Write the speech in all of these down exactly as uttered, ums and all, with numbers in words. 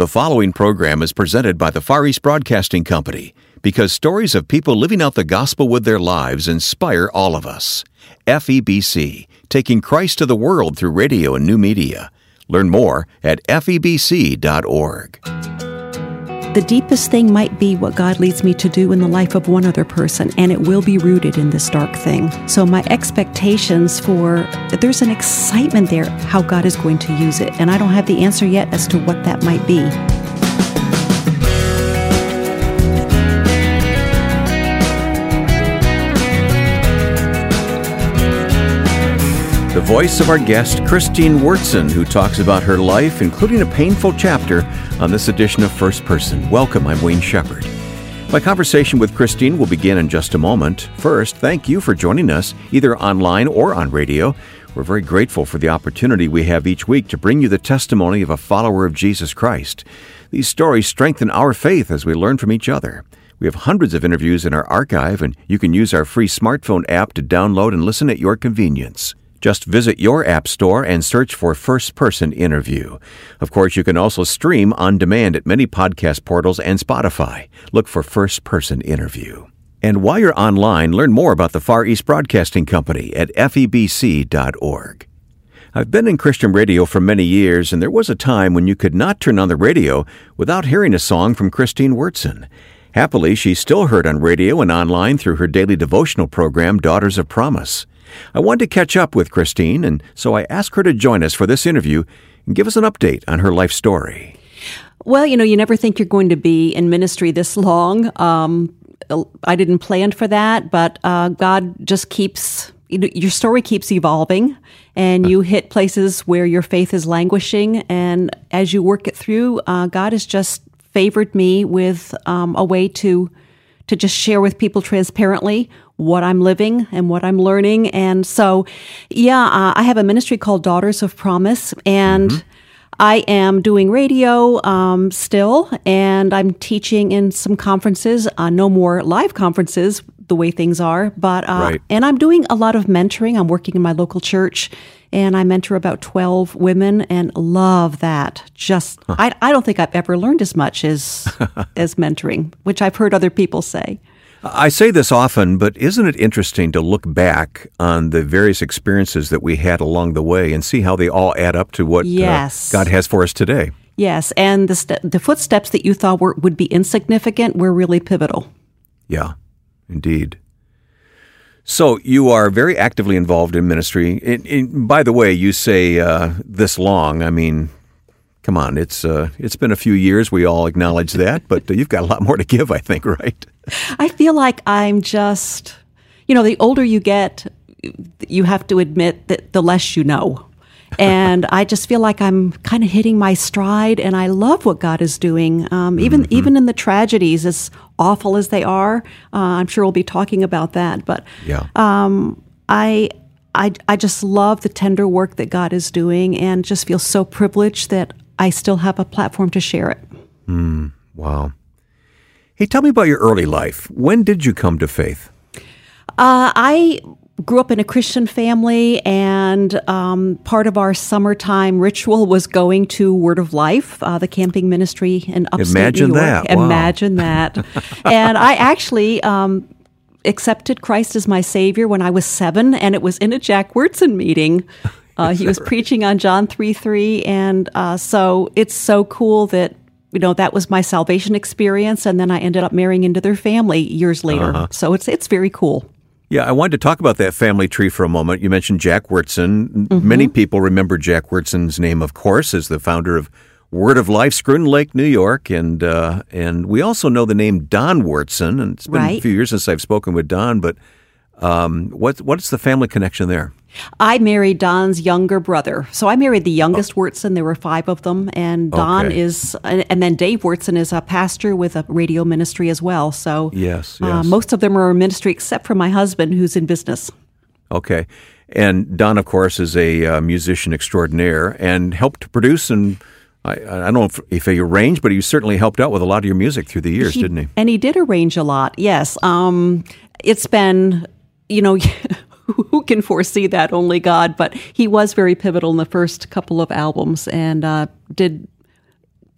The following program is presented by the Far East Broadcasting Company because stories of people living out the gospel with their lives inspire all of us. F E B C, taking Christ to the world through radio and new media. Learn more at F E B C dot org. The deepest thing might be what God leads me to do in the life of one other person, and it will be rooted in this dark thing. So my expectations for, there's an excitement there how God is going to use it, and I don't have the answer yet as to what that might be. The voice of our guest, Christine Wyrtzen, who talks about her life, including a painful chapter, on this edition of First Person. Welcome, I'm Wayne Shepherd. My conversation with Christine will begin in just a moment. First, thank you for joining us, either online or on radio. We're very grateful for the opportunity we have each week to bring you the testimony of a follower of Jesus Christ. These stories strengthen our faith as we learn from each other. We have hundreds of interviews in our archive, and you can use our free smartphone app to download and listen at your convenience. Just visit your app store and search for First Person Interview. Of course, you can also stream on demand at many podcast portals and Spotify. Look for First Person Interview. And while you're online, learn more about the Far East Broadcasting Company at F E B C dot org. I've been in Christian radio for many years, and there was a time when you could not turn on the radio without hearing a song from Christine Wyrtzen. Happily, she's still heard on radio and online through her daily devotional program, Daughters of Promise. I wanted to catch up with Christine, and so I asked her to join us for this interview and give us an update on her life story. Well, you know, you never think you're going to be in ministry this long. Um, I didn't plan for that, but uh, God just keeps, you know, your story keeps evolving, and you hit places where your faith is languishing, and as you work it through, uh, God has just favored me with um, a way to to just share with people transparently what I'm living and what I'm learning. And so, yeah, uh, I have a ministry called Daughters of Promise, and mm-hmm. I am doing radio um, still, and I'm teaching in some conferences, uh, no more live conferences the way things are, but uh, right. and I'm doing a lot of mentoring. I'm working in my local church, and I mentor about twelve women, and love that. Just, huh. I, I don't think I've ever learned as much as as mentoring, which I've heard other people say. I say this often, but isn't it interesting to look back on the various experiences that we had along the way and see how they all add up to what yes. uh, God has for us today? Yes, and the st- the footsteps that you thought were, would be insignificant were really pivotal. Yeah, indeed. So you are very actively involved in ministry. And, and by the way, you say uh, this long. I mean, come on, it's uh, it's been a few years. We all acknowledge that, but you've got a lot more to give, I think, right? I feel like I'm just, you know, the older you get, you have to admit that the less you know. And I just feel like I'm kind of hitting my stride, and I love what God is doing. Um, even mm-hmm. even in the tragedies, as awful as they are, uh, I'm sure we'll be talking about that. But yeah. um, I, I, I just love the tender work that God is doing, and just feel so privileged that I still have a platform to share it. Mm, wow. Hey, tell me about your early life. When did you come to faith? Uh, I grew up in a Christian family, and um, part of our summertime ritual was going to Word of Life, uh, the camping ministry in upstate Imagine New York. that. Wow. Imagine that. And I actually um, accepted Christ as my Savior when I was seven, and it was in a Jack Wyrtzen meeting. Uh, he was right? preaching on John three three, and uh, so it's so cool that, you know, that was my salvation experience, and then I ended up marrying into their family years later. Uh-huh. So it's it's very cool. Yeah, I wanted to talk about that family tree for a moment. You mentioned Jack Wyrtzen. Mm-hmm. Many people remember Jack Wyrtzen's name, of course, as the founder of Word of Life, Scruton Lake, New York, and uh, and we also know the name Don Wyrtzen, and it's been right. a few years since I've spoken with Don, but um, what what's the family connection there? I married Don's younger brother. So I married the youngest oh. Wyrtzen. There were five of them. And Don okay. is, and then Dave Wyrtzen is a pastor with a radio ministry as well. So yes, yes. Uh, most of them are in ministry except for my husband, who's in business. Okay. And Don, of course, is a uh, musician extraordinaire and helped to produce and I, I don't know if, if he arranged, but he certainly helped out with a lot of your music through the years, he, didn't he? And he did arrange a lot, yes. Um, it's been, you know... Who can foresee that? Only God. But he was very pivotal in the first couple of albums, and uh, did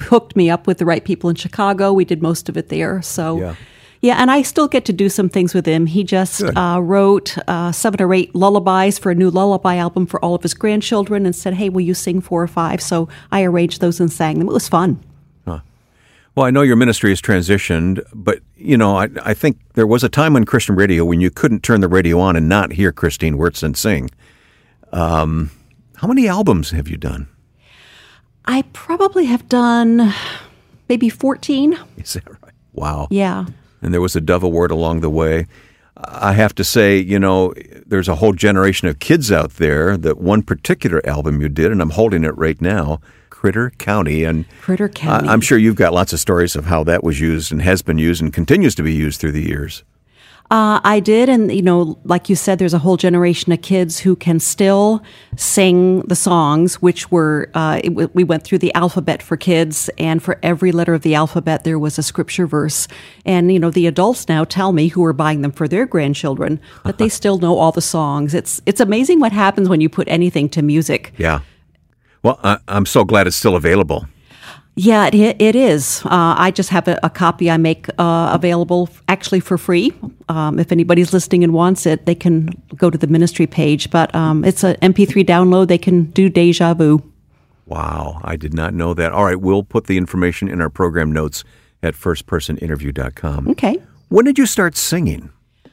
hooked me up with the right people in Chicago. We did most of it there. So, yeah, yeah and I still get to do some things with him. He just uh, wrote uh, seven or eight lullabies for a new lullaby album for all of his grandchildren and said, hey, will you sing four or five? So I arranged those and sang them. It was fun. Huh. Well, I know your ministry has transitioned, but, you know, I, I think there was a time on Christian radio when you couldn't turn the radio on and not hear Christine Wyrtzen sing. Um, how many albums have you done? I probably have done maybe fourteen. Is that right? Wow. Yeah. And there was a Dove Award along the way. I have to say, you know, there's a whole generation of kids out there that one particular album you did, and I'm holding it right now, Critter County. And Critter County. I, I'm sure you've got lots of stories of how that was used and has been used and continues to be used through the years. Uh, I did, and, you know, like you said, there's a whole generation of kids who can still sing the songs, which were, uh, it, we went through the alphabet for kids, and for every letter of the alphabet, there was a scripture verse. And, you know, the adults now tell me, who are buying them for their grandchildren, that they still know all the songs. It's it's amazing what happens when you put anything to music. Yeah. Well, I, I'm so glad it's still available. Yeah, it, it is. Uh, I just have a, a copy I make uh, available actually for free. Um, if anybody's listening and wants it, they can go to the ministry page. But um, it's an M P three download. They can do Deja Vu. Wow, I did not know that. All right, we'll put the information in our program notes at first person interview dot com. Okay. When did you start singing?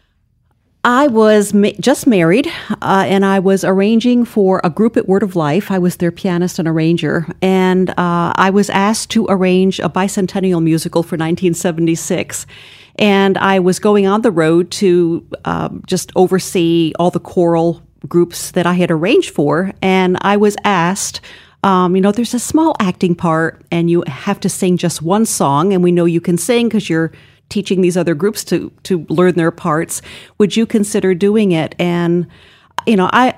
I was ma- just married, uh, and I was arranging for a group at Word of Life. I was their pianist and arranger, and uh, I was asked to arrange a bicentennial musical for nineteen seventy-six. And I was going on the road to uh, just oversee all the choral groups that I had arranged for, and I was asked, um, you know, there's a small acting part, and you have to sing just one song, and we know you can sing because you're teaching these other groups to to learn their parts. Would you consider doing it? And, you know, I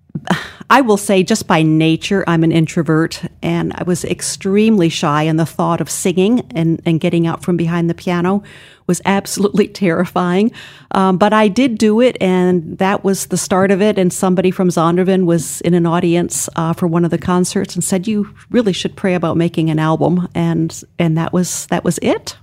I will say just by nature, I'm an introvert, and I was extremely shy, and the thought of singing and, and getting out from behind the piano was absolutely terrifying. Um, but I did do it, and that was the start of it. And somebody from Zondervan was in an audience uh, for one of the concerts and said, you really should pray about making an album. And and that was that was it.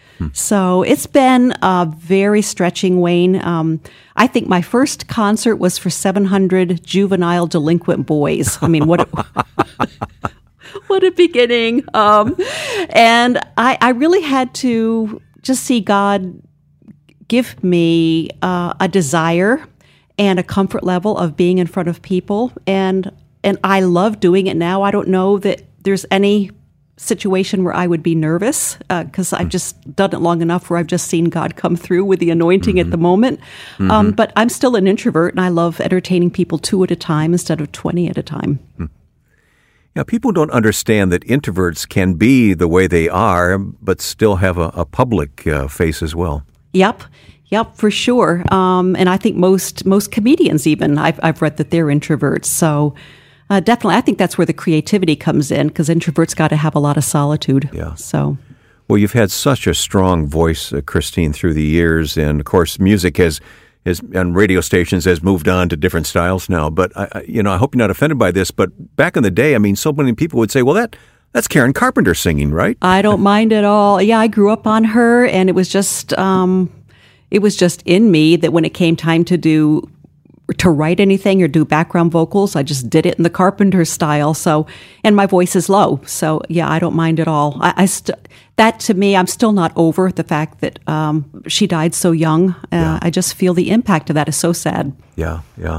So it's been uh, very stretching, Wayne. Um, I think my first concert was for seven hundred juvenile delinquent boys. I mean, what a, what a beginning. Um, and I, I really had to just see God give me uh, a desire and a comfort level of being in front of people. And, and I love doing it now. I don't know that there's any situation where I would be nervous because uh, I've just done it long enough where I've just seen God come through with the anointing mm-hmm. at the moment. Mm-hmm. Um, but I'm still an introvert, and I love entertaining people two at a time instead of twenty at a time. Mm. Yeah, people don't understand that introverts can be the way they are, but still have a, a public uh, face as well. Yep. Yep, for sure. Um, and I think most most comedians even, I've, I've read that they're introverts. So Uh, definitely, I think that's where the creativity comes in, because introverts got to have a lot of solitude. Yeah. So, well, you've had such a strong voice, uh, Christine, through the years, and of course, music has, has and radio stations has moved on to different styles now. But I, I, you know, I hope you're not offended by this. But back in the day, I mean, so many people would say, "Well, that that's Karen Carpenter singing, right?" I don't mind at all. Yeah, I grew up on her, and it was just, um, it was just in me that when it came time to do. to write anything or do background vocals, I just did it in the Carpenter style. So, and my voice is low. So yeah, I don't mind at all. I, I st- that to me, I'm still not over the fact that um, she died so young. Uh, yeah. I just feel the impact of that is so sad. Yeah, yeah.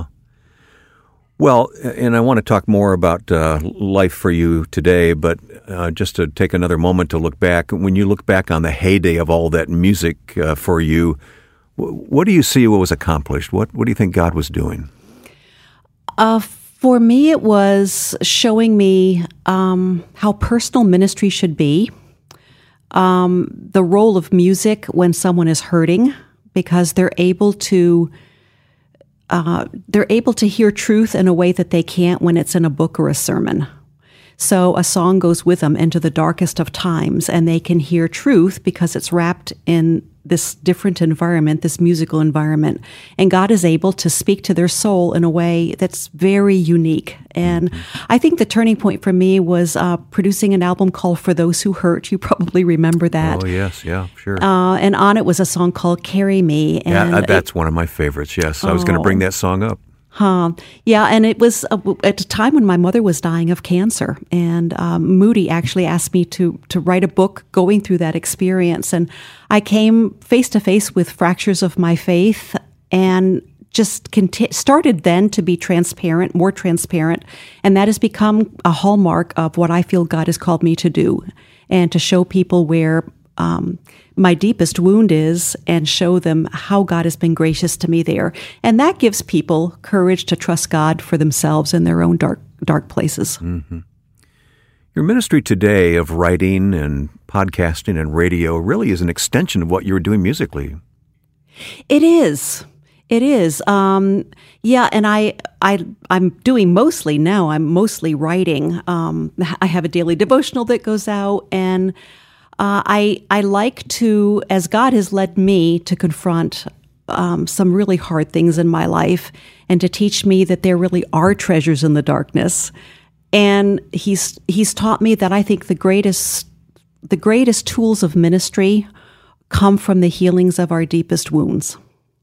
Well, and I want to talk more about uh, life for you today, but uh, just to take another moment to look back, when you look back on the heyday of all that music uh, for you, what do you see what was accomplished? What What do you think God was doing? Uh, for me, it was showing me um, how personal ministry should be, um, the role of music when someone is hurting, because they're able to uh, they're able to hear truth in a way that they can't when it's in a book or a sermon. So a song goes with them into the darkest of times, and they can hear truth because it's wrapped in this different environment, this musical environment, and God is able to speak to their soul in a way that's very unique. And mm-hmm. I think the turning point for me was uh, producing an album called For Those Who Hurt. You probably remember that. Oh, yes, yeah, sure. Uh, and on it was a song called Carry Me. And yeah, that's it, one of my favorites, yes. I was oh, going to bring that song up. Huh. Yeah, and it was uh, at a time when my mother was dying of cancer, and um, Moody actually asked me to to write a book going through that experience, and I came face to face with fractures of my faith, and just conti- started then to be transparent, more transparent, and that has become a hallmark of what I feel God has called me to do, and to show people where Um, my deepest wound is, and show them how God has been gracious to me there. And that gives people courage to trust God for themselves in their own dark, dark places. Mm-hmm. Your ministry today of writing and podcasting and radio really is an extension of what you were doing musically. It is. It is. Um, yeah, and I, I, I'm doing mostly now, I'm mostly writing. Um, I have a daily devotional that goes out, and Uh, I I like to, as God has led me to confront um, some really hard things in my life, and to teach me that there really are treasures in the darkness. And he's he's taught me that I think the greatest the greatest tools of ministry come from the healings of our deepest wounds.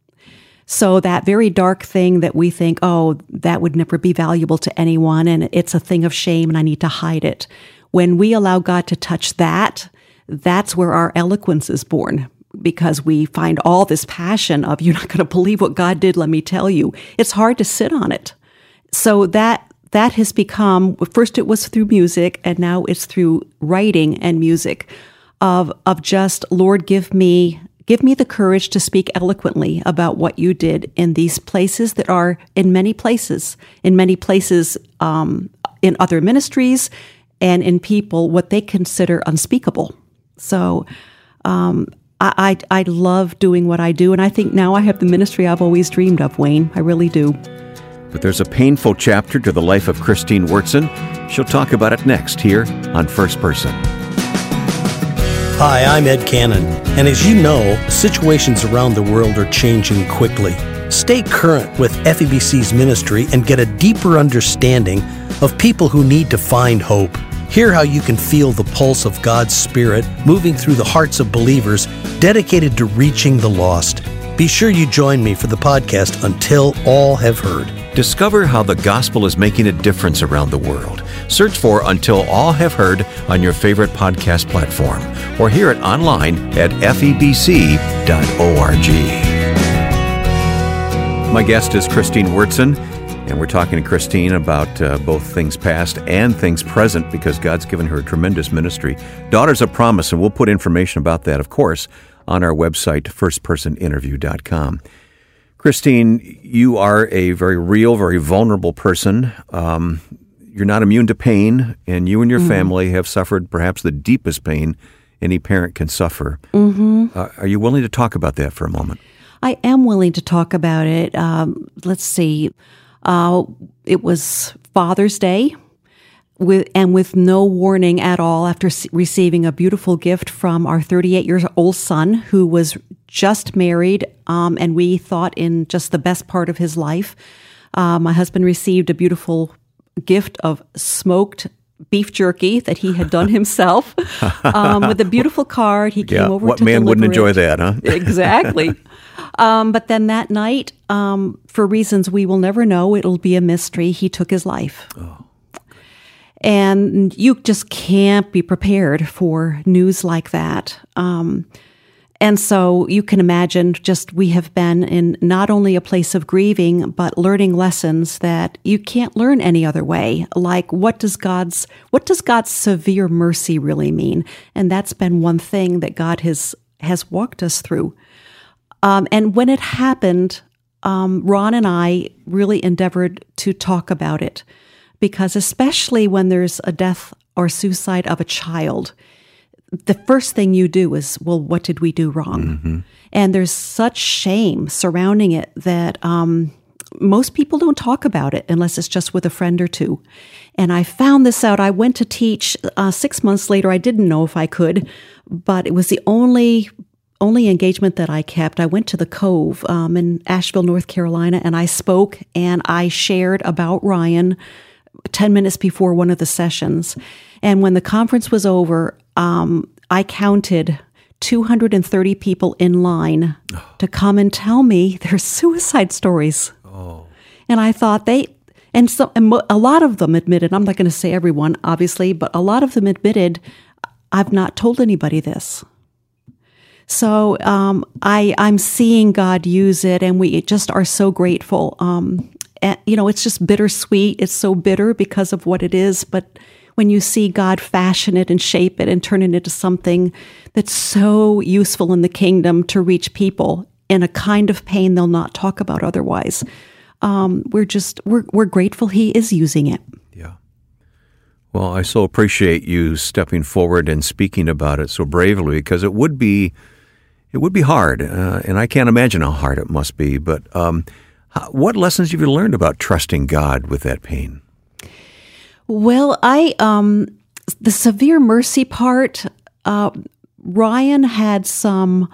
So that very dark thing that we think, oh, that would never be valuable to anyone, and it's a thing of shame, and I need to hide it. When we allow God to touch that, that's where our eloquence is born, because we find all this passion of, you're not going to believe what God did, let me tell you. It's hard to sit on it. So that that has become, first it was through music, and now it's through writing and music, of of just, Lord, give me give me the courage to speak eloquently about what you did in these places that are in many places, in many places um, in other ministries, and in people, what they consider unspeakable. So um, I, I I love doing what I do, and I think now I have the ministry I've always dreamed of, Wayne. I really do. But there's a painful chapter to the life of Christine Wurtzen. She'll talk about it next here on First Person. Hi, I'm Ed Cannon, and as you know, situations around the world are changing quickly. Stay current with F E B C's ministry and get a deeper understanding of people who need to find hope. Hear how you can feel the pulse of God's Spirit moving through the hearts of believers dedicated to reaching the lost. Be sure you join me for the podcast Until All Have Heard. Discover how the gospel is making a difference around the world. Search for Until All Have Heard on your favorite podcast platform, or hear it online at f e b c dot org. My guest is Christine Wurtzen, and we're talking to Christine about uh, both things past and things present, because God's given her a tremendous ministry. Daughters of Promise, and we'll put information about that, of course, on our website, first person interview dot com. Christine, you are a very real, very vulnerable person. Um, you're not immune to pain, and you and your mm-hmm. family have suffered perhaps the deepest pain any parent can suffer. Mm-hmm. Uh, are you willing to talk about that for a moment? I am willing to talk about it. Um, let's see. Uh, it was Father's Day, with, and with no warning at all, after c- receiving a beautiful gift from our thirty-eight-year-old son, who was just married, um, and we thought in just the best part of his life. Uh, my husband received a beautiful gift of smoked beef jerky that he had done himself, um, with a beautiful card. He came yeah, over what to man wouldn't it. enjoy that, huh? Exactly. Um, but then that night, um, for reasons we will never know, it'll be a mystery, he took his life. Oh. And you just can't be prepared for news like that. Um, and so you can imagine, just we have been in not only a place of grieving, but learning lessons that you can't learn any other way. Like, what does God's what does God's severe mercy really mean? And that's been one thing that God has has walked us through. Um, and when it happened, um, Ron and I really endeavored to talk about it, because especially when there's a death or suicide of a child, the first thing you do is, well, what did we do wrong? Mm-hmm. And there's such shame surrounding it that um, most people don't talk about it unless it's just with a friend or two. And I found this out. I went to teach uh, six months later. I didn't know if I could, but it was the only only engagement that I kept, I went to the Cove um, in Asheville, North Carolina, and I spoke and I shared about Ryan ten minutes before one of the sessions. And when the conference was over, um, I counted two hundred thirty people in line to come and tell me their suicide stories. Oh. And I thought they, and so and mo- a lot of them admitted, I'm not going to say everyone, obviously, but a lot of them admitted, I've not told anybody this. So um, I, I'm seeing God use it, and we just are so grateful. Um, and, you know, it's just bittersweet. It's so bitter because of what it is, but when you see God fashion it and shape it and turn it into something that's so useful in the kingdom to reach people in a kind of pain they'll not talk about otherwise, um, we're just we're we're grateful He is using it. Yeah. Well, I so appreciate you stepping forward and speaking about it so bravely, because it would be it would be hard, uh, and I can't imagine how hard it must be. But um, how, what lessons have you learned about trusting God with that pain? Well, I um, the severe mercy part. Uh, Ryan had some.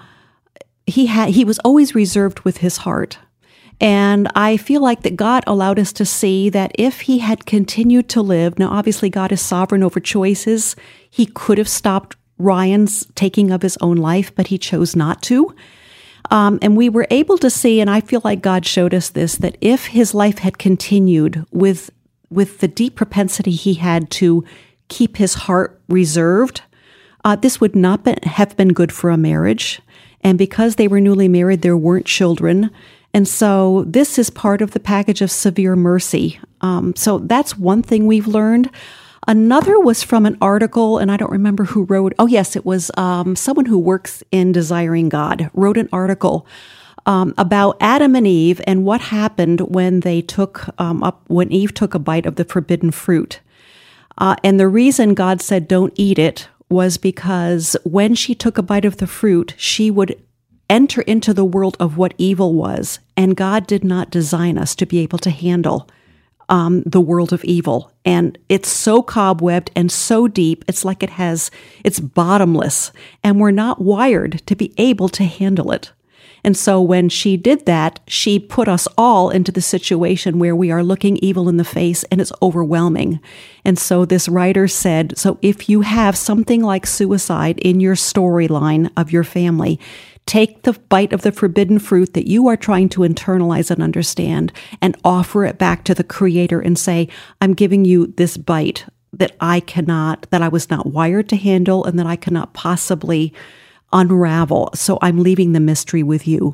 He had. He was always reserved with his heart, and I feel like that God allowed us to see that if he had continued to live. Now, obviously, God is sovereign over choices. He could have stopped Ryan's taking of his own life, but he chose not to. Um, and we were able to see, and I feel like God showed us this, that if his life had continued with with the deep propensity he had to keep his heart reserved, uh, this would not be, have been good for a marriage. And because they were newly married, there weren't children. And so this is part of the package of severe mercy. Um, so that's one thing we've learned. Another was from an article, and I don't remember who wrote. Oh, yes, it was um, someone who works in Desiring God wrote an article Um, about Adam and Eve and what happened when they took um, up when Eve took a bite of the forbidden fruit. Uh, and the reason God said don't eat it was because when she took a bite of the fruit, she would enter into the world of what evil was. And God did not design us to be able to handle um, the world of evil. And it's so cobwebbed and so deep, it's like it has, it's bottomless. And we're not wired to be able to handle it. And so when she did that, she put us all into the situation where we are looking evil in the face and it's overwhelming. And so this writer said, so if you have something like suicide in your storyline of your family, take the bite of the forbidden fruit that you are trying to internalize and understand and offer it back to the Creator and say, I'm giving you this bite that I cannot, that I was not wired to handle and that I cannot possibly unravel. So I'm leaving the mystery with you.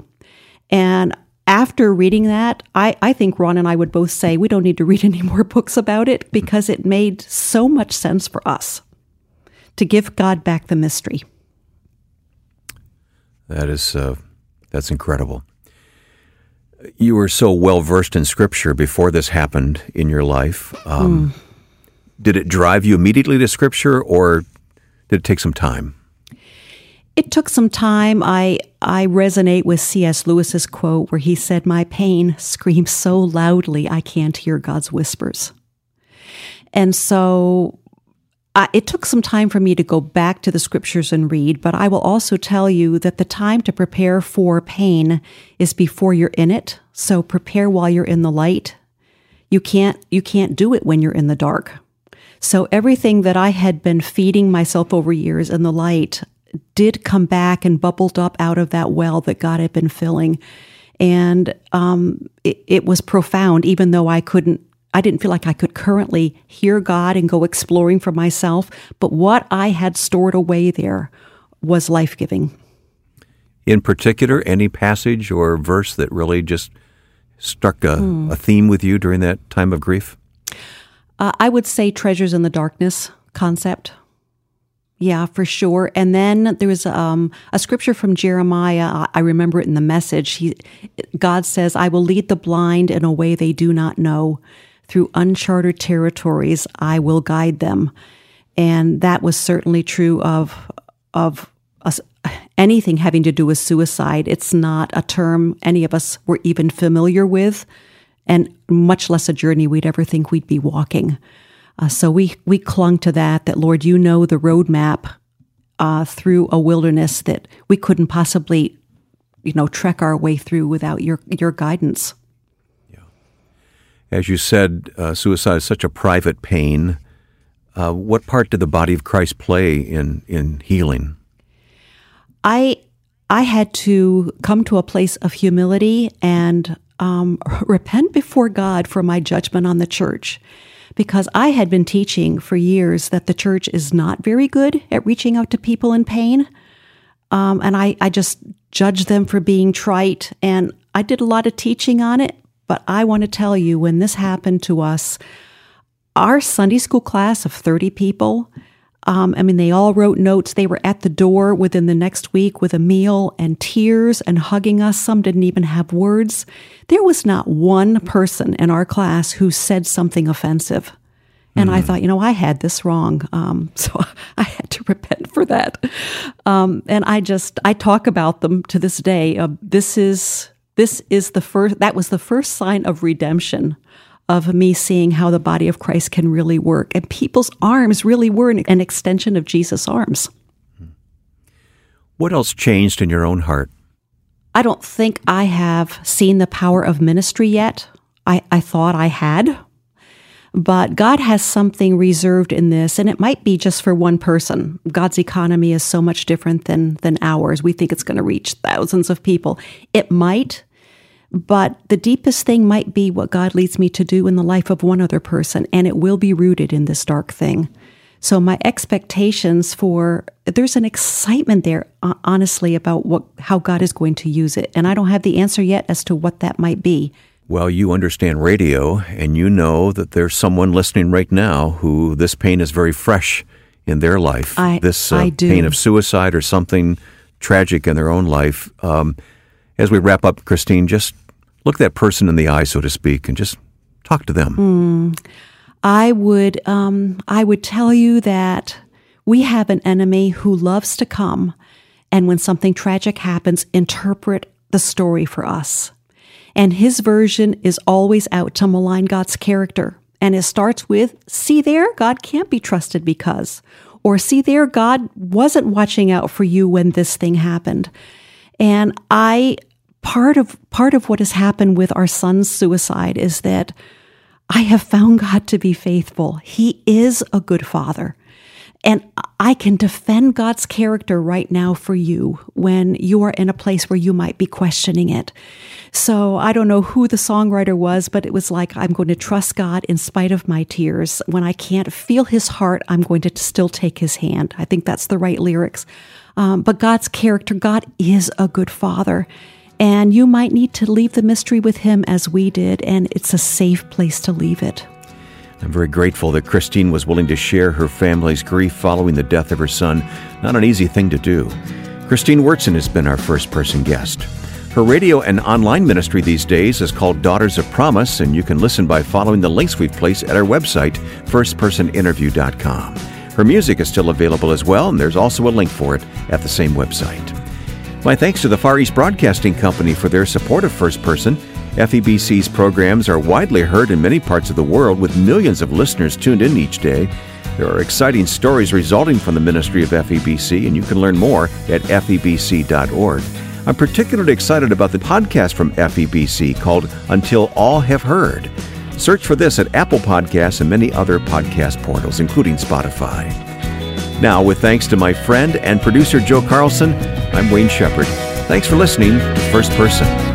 And after reading that, I, I think Ron and I would both say we don't need to read any more books about it because it made so much sense for us to give God back the mystery. That is, uh, that's incredible. You were so well versed in Scripture before this happened in your life. Um, mm. Did it drive you immediately to Scripture, or did it take some time? It took some time. I I resonate with C S Lewis's quote where he said, my pain screams so loudly I can't hear God's whispers. And so I, it took some time for me to go back to the Scriptures and read, but I will also tell you that the time to prepare for pain is before you're in it. So prepare while you're in the light. You can't you can't do it when you're in the dark. So everything that I had been feeding myself over years in the light did come back and bubbled up out of that well that God had been filling. And um, it, it was profound, even though I couldn't, I didn't feel like I could currently hear God and go exploring for myself. But what I had stored away there was life-giving. In particular, any passage or verse that really just struck a, mm. a theme with you during that time of grief? Uh, I would say treasures in the darkness concept. Yeah, for sure. And then there was um, a scripture from Jeremiah. I remember it in the Message. He, God says, I will lead the blind in a way they do not know. Through uncharted territories, I will guide them. And that was certainly true of of us, anything having to do with suicide. It's not a term any of us were even familiar with, and much less a journey we'd ever think we'd be walking. Uh, so we we clung to that, that, Lord, you know the roadmap uh, through a wilderness that we couldn't possibly, you know, trek our way through without your your guidance. Yeah. As you said, uh, suicide is such a private pain. Uh, what part did the body of Christ play in, in healing? I I had to come to a place of humility and um, repent before God for my judgment on the church, because I had been teaching for years that the church is not very good at reaching out to people in pain. Um, and I, I just judged them for being trite. And I did a lot of teaching on it. But I want to tell you, when this happened to us, our Sunday school class of thirty people, um, I mean, they all wrote notes. They were at the door within the next week with a meal and tears and hugging us. Some didn't even have words. There was not one person in our class who said something offensive. And mm-hmm. I thought, you know, I had this wrong. Um, so I had to repent for that. Um, and I just, I talk about them to this day. Uh, this is, this is the first, that was the first sign of redemption, of me seeing how the body of Christ can really work. And people's arms really were an, an extension of Jesus' arms. What else changed in your own heart? I don't think I have seen the power of ministry yet. I, I thought I had. But God has something reserved in this, and it might be just for one person. God's economy is so much different than, than ours. We think it's going to reach thousands of people. It might. But the deepest thing might be what God leads me to do in the life of one other person, and it will be rooted in this dark thing. So my expectations for, there's an excitement there, honestly, about what how God is going to use it. And I don't have the answer yet as to what that might be. Well, you understand radio, and you know that there's someone listening right now who this pain is very fresh in their life. I, this uh, I do. pain of suicide or something tragic in their own life. Um, as we wrap up, Christine, just look that person in the eye, so to speak, and just talk to them. Mm. I would, um, I would tell you that we have an enemy who loves to come, and when something tragic happens, interpret the story for us. And his version is always out to malign God's character. And it starts with, see there, God can't be trusted because, or see there, God wasn't watching out for you when this thing happened. And I, part of, part of what has happened with our son's suicide is that I have found God to be faithful. He is a good father. And I can defend God's character right now for you when you are in a place where you might be questioning it. So I don't know who the songwriter was, but it was like, I'm going to trust God in spite of my tears. When I can't feel his heart, I'm going to still take his hand. I think that's the right lyrics. Um, but God's character, God is a good father. And you might need to leave the mystery with him as we did, and it's a safe place to leave it. I'm very grateful that Christine was willing to share her family's grief following the death of her son. Not an easy thing to do. Christine Wyrtzen has been our first-person guest. Her radio and online ministry these days is called Daughters of Promise, and you can listen by following the links we've placed at our website, first person interview dot com. Her music is still available as well, and there's also a link for it at the same website. My thanks to the Far East Broadcasting Company for their support of First Person. F E B C's programs are widely heard in many parts of the world, with millions of listeners tuned in each day. There are exciting stories resulting from the ministry of F E B C, and you can learn more at F E B C dot org. I'm particularly excited about the podcast from F E B C called Until All Have Heard. Search for this at Apple Podcasts and many other podcast portals, including Spotify. Now, with thanks to my friend and producer Joe Carlson, I'm Wayne Shepherd. Thanks for listening to First Person.